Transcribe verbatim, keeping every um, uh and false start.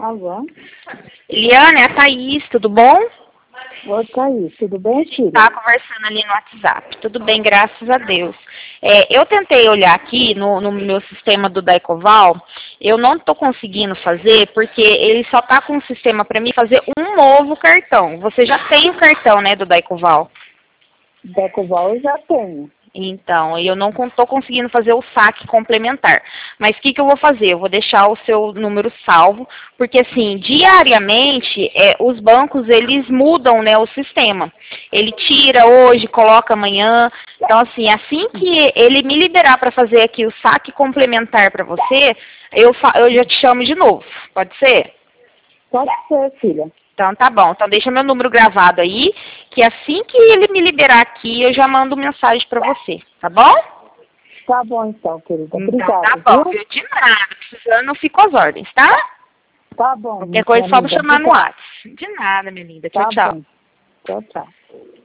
Alô? Eliane, é a Thaís, tudo bom? Oi, Thaís, tudo bem, filha? Tá conversando ali no WhatsApp. Tudo bem, graças a Deus. É, eu tentei olhar aqui no, no meu sistema do Daicoval, eu não tô conseguindo fazer porque ele só tá com um sistema para mim fazer um novo cartão. Você já tem o cartão, né, do Daicoval? Daicoval eu já tenho. Então, eu não estou conseguindo fazer o saque complementar. Mas o que, que eu vou fazer? Eu vou deixar o seu número salvo, porque assim, diariamente, é, os bancos, eles mudam, né, o sistema. Ele tira hoje, coloca amanhã. Então, assim, assim que ele me liberar para fazer aqui o saque complementar para você, eu, eu já te chamo de novo. Pode ser? Pode ser, filha. Então tá bom, então deixa meu número gravado aí, que assim que ele me liberar aqui, eu já mando mensagem pra você, tá bom? Tá bom então, querida. Então Obrigada, tá bom, viu? viu? De nada, precisando, eu fico às ordens, tá? Tá bom, Qualquer coisa, só me amiga. chamar no Obrigada. WhatsApp. De nada, minha linda. Tchau, Tá tchau. bom. Tchau, tchau.